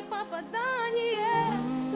попадание.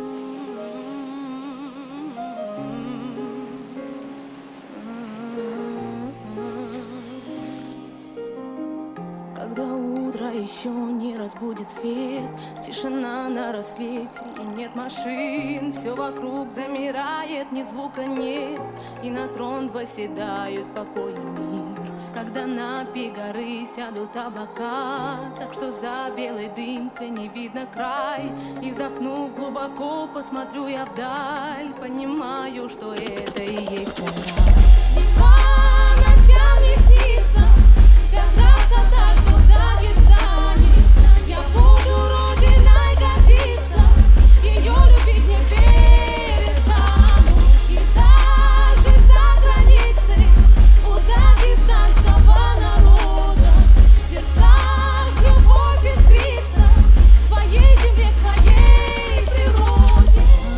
Когда утро еще не разбудит свет, тишина на рассвете и нет машин, все вокруг замирает, ни звука нет, и на трон восседают покой и мир. Когда на пик горы сядут облака, так что за белой дымкой не видно край, и вздохнув глубоко, посмотрю я вдаль, понимаю, что это и есть мой рай. По ночам не снится вся красота, что в Дагестане. Я буду родиной гордиться, ее любить не перестану. И даже за границей у дагестанского народа в сердцах любовь искрится к своей земле, к своей природе.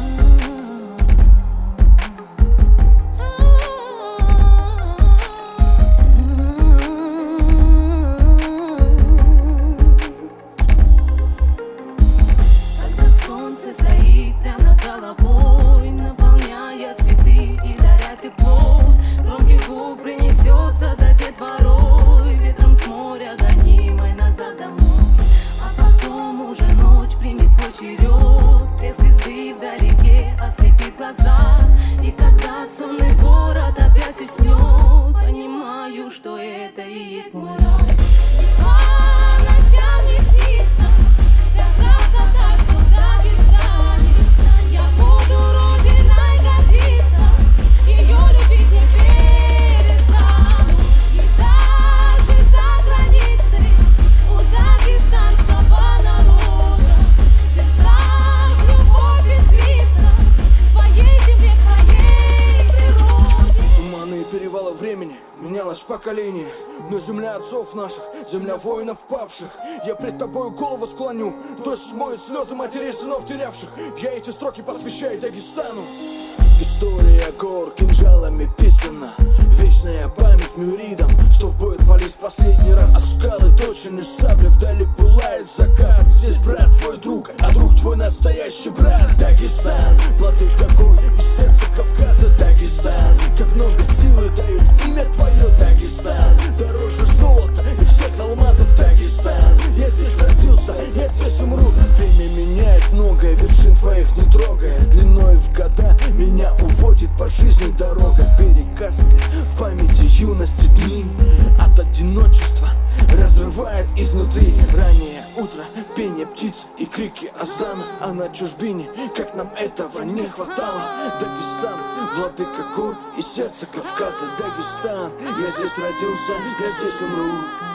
Солнце стоит прямо над головой, наполняя цветы и даря тепло. Громкий гул принесется за детворой, ветром с моря гонимой назад домой. А потом уже ночь примет свой черед, две звезды вдалеке ослепит глаза. И когда сонный город опять уснет, понимаю, что это и есть мой рай. По ночам не снится вся красота, что в Дагестане. Я буду родиной гордиться, ее любить не перестану. И даже за границей у дагестанского народа в сердцах любовь искрится к своей земле, к своей природе. Туманы и перевалы времени, менялось поколение, но земля отцов наших, земля воинов павших. Я пред тобою голову склоню, дождь смоет слезы матерей сынов терявших. Я эти строки посвящаю Дагестану. История гор кинжалами писана, вечная память мюридам, что в бой рвались последний раз. А скалы точены сабли, вдали пылает закат. Здесь брат твой друг, а друг твой настоящий брат. Дагестан, владыка гор и сердце Кавказа. Дагестан, как много силы дают имя твое. Дагестан, дороже золота и всех алмазов. Дагестан, я здесь родился, я здесь умру. Время меняет многое, вершин твоих не трогая. Длиной в года меня уводит по жизни дорога. Берег Каспия, в памяти юности дни от одиночества разрывает изнутри. Раннее утро, пение птиц и крики азана. А на чужбине, как нам этого не хватало. Дагестан, владыка гор и сердце Кавказа. Дагестан, я здесь родился, я здесь умру.